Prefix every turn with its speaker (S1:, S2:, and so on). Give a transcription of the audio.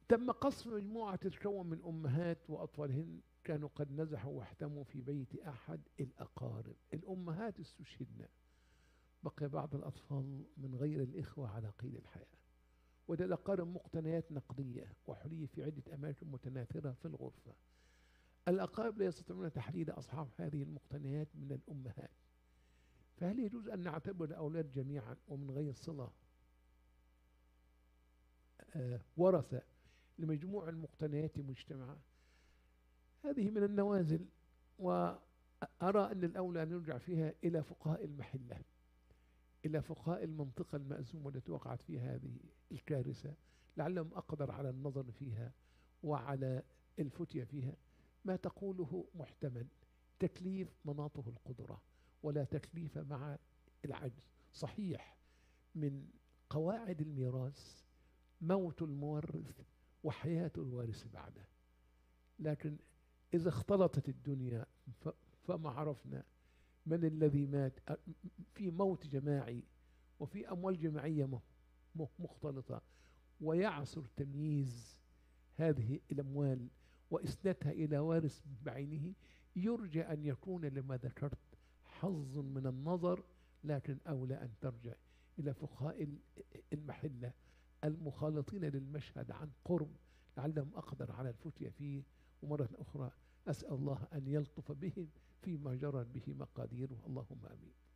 S1: تم قصف مجموعة تتكون من أمهات وأطفالهن كانوا قد نزحوا واحتموا في بيت أحد الأقارب. الأمهات استشهدن، بقي بعض الأطفال من غير الإخوة على قيد الحياة. وده الأقارب مقتنيات نقدية وحلي في عدة أماكن متناثرة في الغرفة. الأقارب لا يستطيعون تحديد أصحاب هذه المقتنيات من الأمهات. فهل يجوز أن نعتبر الأولاد جميعا ومن غير صلة ورثة لمجموع المقتنيات مجتمعة؟ هذه من النوازل، وأرى أن الأولى أن نرجع فيها إلى فقهاء المحلة، إلى فقهاء المنطقة المأزومة التي وقعت فيها هذه الكارثة، لعلهم أقدر على النظر فيها وعلى الفتية فيها. ما تقوله محتمل، تكليف مناطه القدرة ولا تكليف مع العجز. صحيح من قواعد الميراث موت المورث وحياة الوارث بعده، لكن إذا اختلطت الدنيا فما عرفنا من الذي مات في موت جماعي وفي أموال جماعية مختلطة، ويعسر تمييز هذه الأموال وإسنادها إلى وارث بعينه، يرجى أن يكون لما ذكرت حظ من النظر، لكن أولى أن ترجع إلى فقهاء المحلة المخالطين للمشهد عن قرب، لعلهم أقدر على الفتية فيه. ومرة أخرى أسأل الله أن يلطف بهم فيما جرت به مقاديره، اللهم آمين.